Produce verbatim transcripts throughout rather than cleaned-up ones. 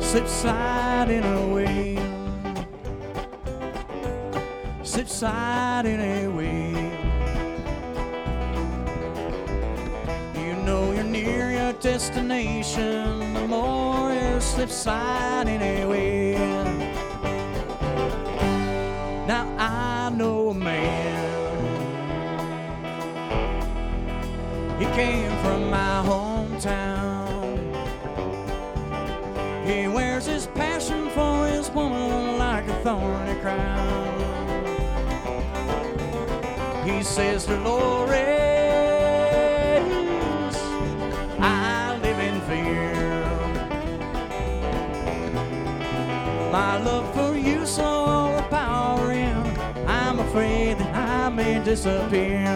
subsiding away, subsiding away. You know you're near your destination, the more you're subsiding away. Now I know a man, he came from my hometown. He wears his passion for his woman like a thorny crown. He says, Dolores, I live in fear. My love for you so overpowering, I'm afraid that I may disappear.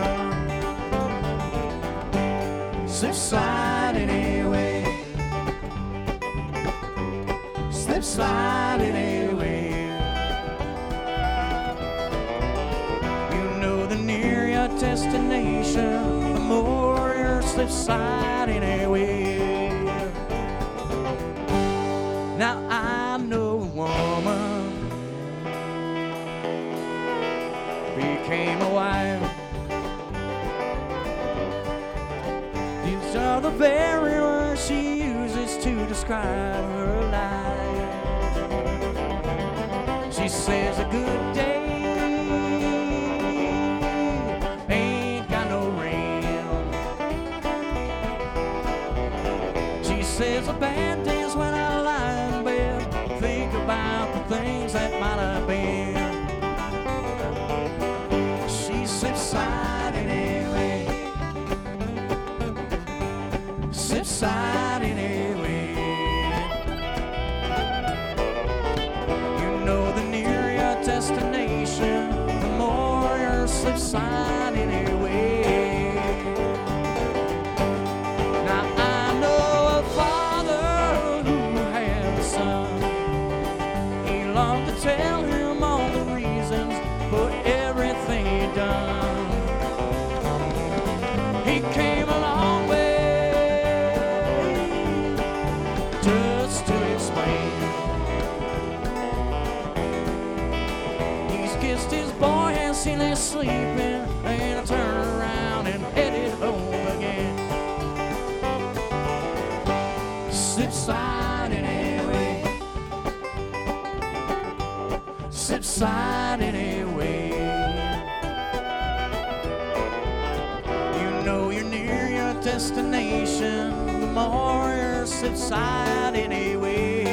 Subsiding away, slip sliding away. You know the nearer your destination, the more you're slip sliding away. Now I know a woman became a wife. These are the very words she uses to describe her life. She says a good day ain't got no rain. She says a bad day's when I lie in bed, think about the things that might have been. She subsiding away, subsiding away. You know the nearer your destination, the more you're subsiding away. Now I know a father who had a son. He longed to tell him all the reasons for everything he done. He came a long way just to explain. He's kissed his boy as he lay sleeping, and I turned around and headed home again. Subsiding away, subsiding away. You know you're near your destination, the more you're subsiding away.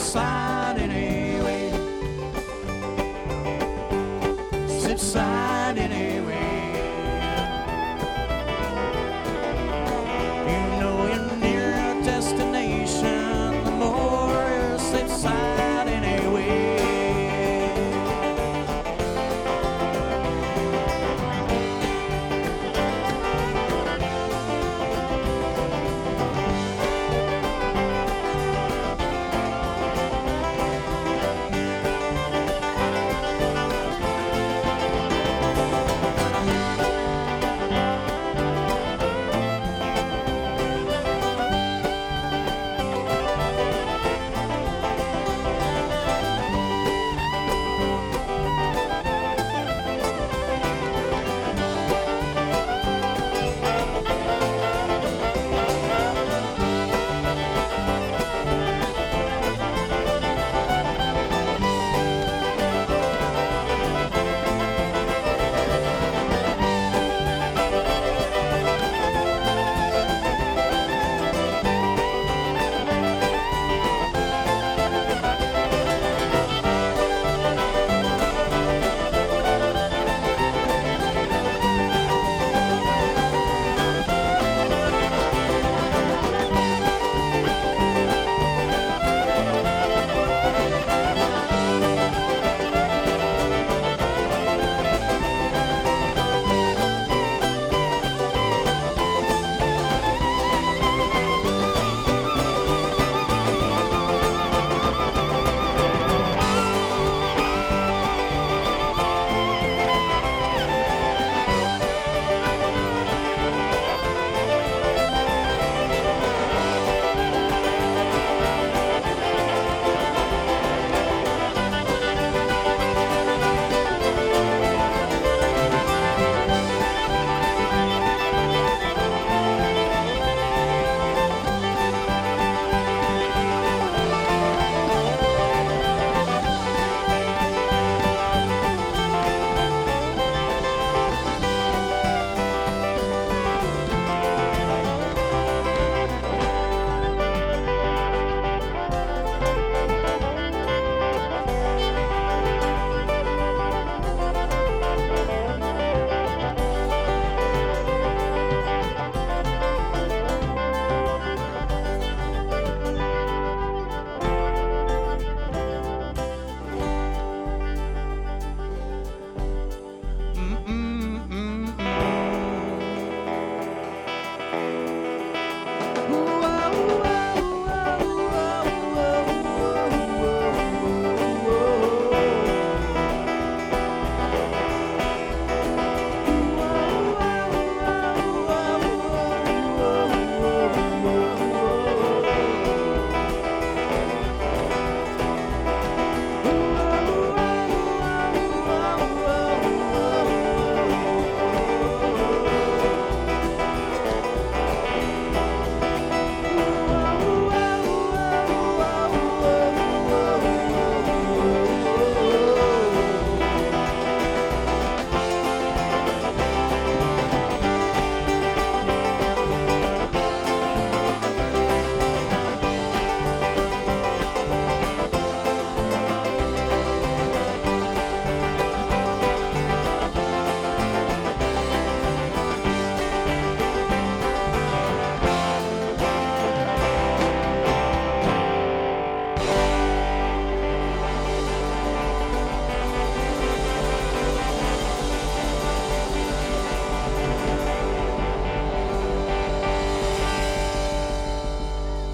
side anyway. Sit side anyway.